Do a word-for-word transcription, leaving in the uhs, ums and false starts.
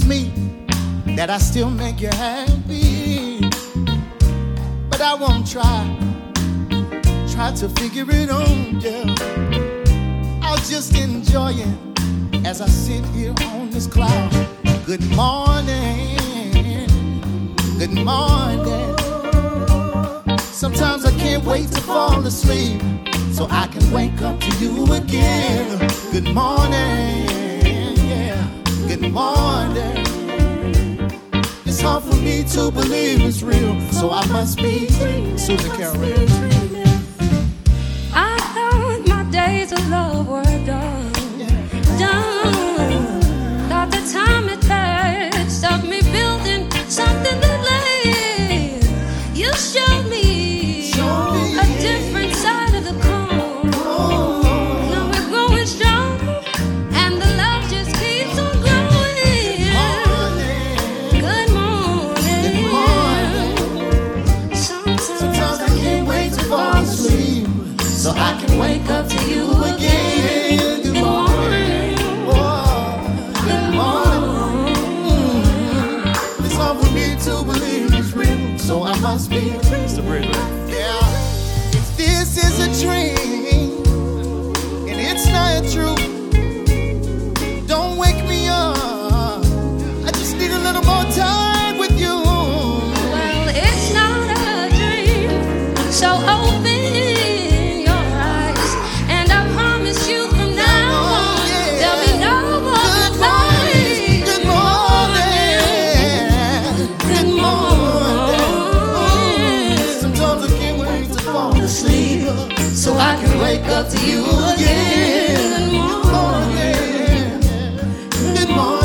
me that I still make you happy, but I won't try, try to figure it on, yeah. I'll just enjoy it as I sit here on this cloud. Good morning, good morning. Sometimes I can't wait to fall asleep so I can wake up to you again. Good morning, yeah, good morning. It's hard for me to believe it's real, so I must be dreaming. Susan Carol. I thought my days of love were done, done. Thought the time had passed of me building something that laid. You showed me, showed me a different side of the coin. Oh. Now we're growing strong, and the love just keeps on growing. Good morning. Good morning. Sometimes, Sometimes I can't wait to fall asleep so I can wake up to you again. Good morning. Oh, good morning. Mm. It's hard for me to believe it's real, so I must be a dream. Yeah. If this is a dream and it's not true, don't wake me up. I just need a little more time with you. Well, it's not a dream, so open your eyes, and I promise you from now on, yeah, there'll be no more goodbyes. Good morning. Good morning. Sometimes I can't wait to fall asleep so I can wake up to you again. Good morning. Good morning.